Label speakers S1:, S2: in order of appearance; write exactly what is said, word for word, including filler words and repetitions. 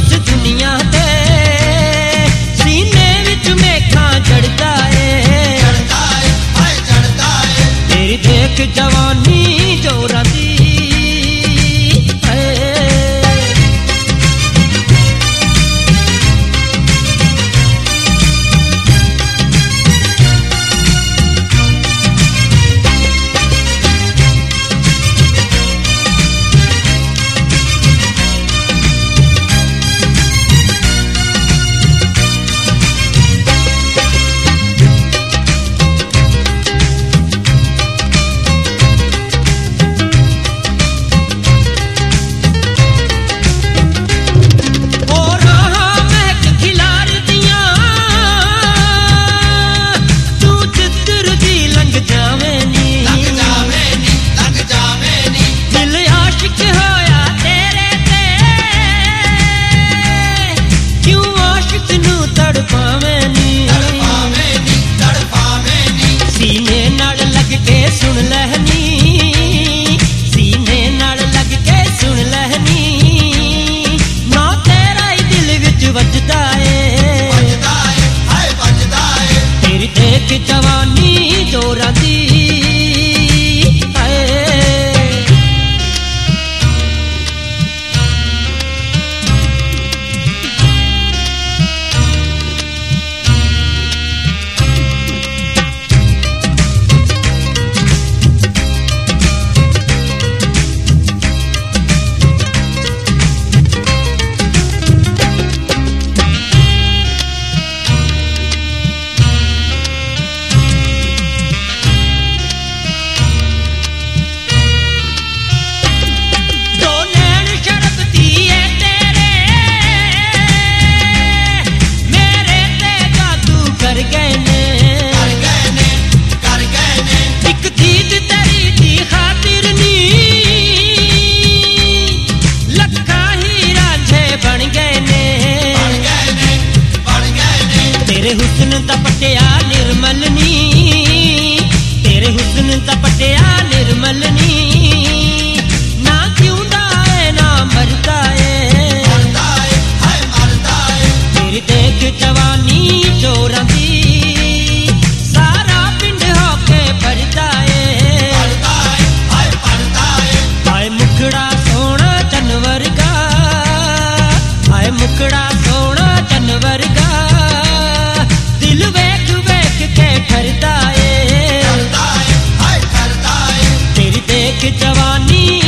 S1: इस दुनिया ते सीने विच मेघां चढ़दा ए चढ़दा ए हाय चढ़दा ए तेरी देख जवानी जोरां दी जवानी जोरां दी तेरे हुस्न दा पटिया निर्मल नी तेरे हुस्न दा पटिया निर्मल नी ना जिउंदा है ना मरदा है मरदा है हाय मरदा है तेरी देख जवानी जोरां दी सारा पिंड होके भरदा है भरदा है हाय भरदा है हाय मुखड़ा सोहना चन्न वर्गा हाय मुखड़ा सोहना चन्न वर्गा दिल वेख वेख के करदा ए करदा ए हाय करदा ए तेरी देख जवानी